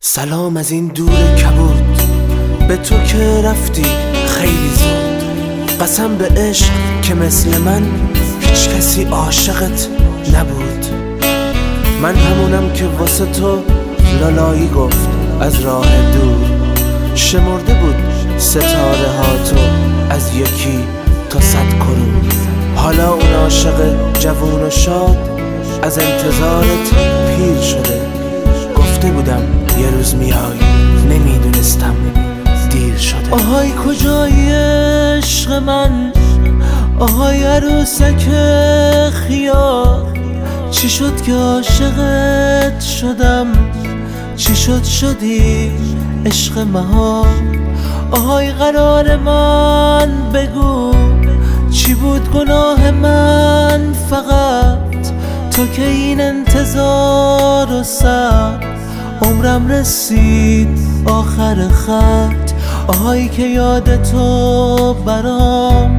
سلام از این دور کبود، به تو که رفتی خیلی زود. قسم به عشق که مثل من هیچ کسی عاشقت نبود. من همونم که واسه تو لالایی گفت از راه دور. شمرده بود ستاره ها تو از یکی تا 100 کرور. حالا اون عاشق جوون و شاد از انتظارت پیر شده. گفته بودم یه روز میای، نمیدونستم دیر شده. آهای کجای عشق من، آهای عروسک خیار. چی شد که عاشقت شدم، چی شد شدی عشق مها. آهای قرار من بگو، چی بود گناه من فقط. تو که این انتظار و صبر عمرم رسید آخر خط. آهای که یاد تو برام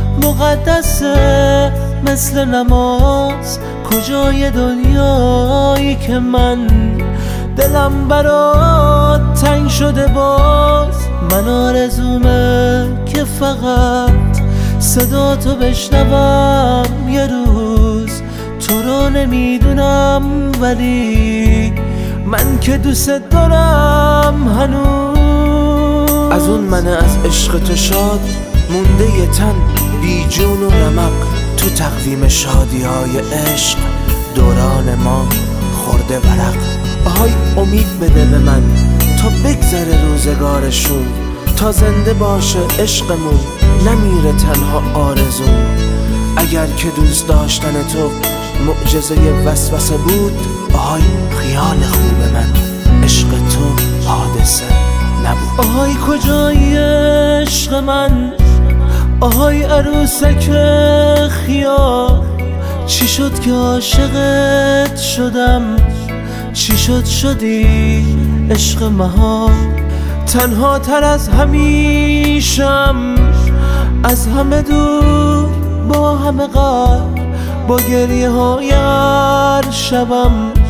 مقدسه مثل نماز. کجای دنیایی که من دلم برات تنگ شده باز. من آرزومه که فقط صدا تو بشنوم یه روز. تو رو نمیدونم ولی من که دوست دارم هنوز. از اون من از عشق تو شاد مونده یه تن بی جون و رمق. تو تقویم شادی های عشق دوران ما خورده ورق. آهای امید بده به من تا بگذره روزگارشون، تا زنده باشه عشقمون نمیره تنها آرزون. اگر که دوست داشتن تو معجزه وسوسه بود، آهای خیال خوب من عشق تو حادثه نبود. آهای کجای عشق من، آهای عروسک خیار. چی شد که عاشقت شدم، چی شد شدی عشق مها. تنها تر از همیشم، از همه دور با همه غر. با گریه های هر شبم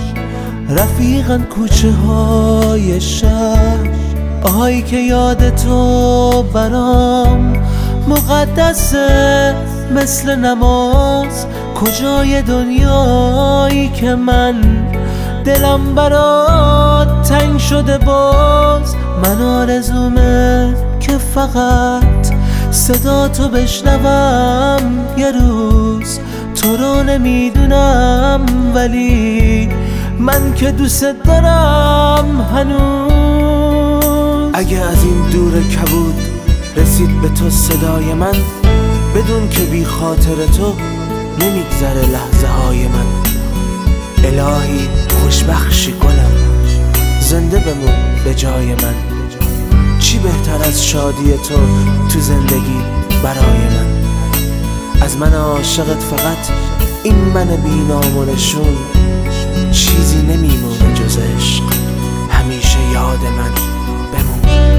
رفیقن کوچه های شهر. آهای که یاد تو برام مقدسه مثل نماز. کجای دنیایی که من دلم برات تنگ شده باز. من آرزومه که فقط صدا تو بشنوم یه روز. تو رو نمیدونم ولی من که دوست دارم هنوز. اگه از این دور کبود رسید به تو صدای من، بدون که بی خاطر تو نمیگذره لحظه های من. الهی خوشبخشی گلم، زنده بمون به جای من. چی بهتر از شادی تو زندگی برای من. از من عاشقت فقط این من بینام و نشون. چیزی نمیمونه جز عشق، همیشه یاد من بمون.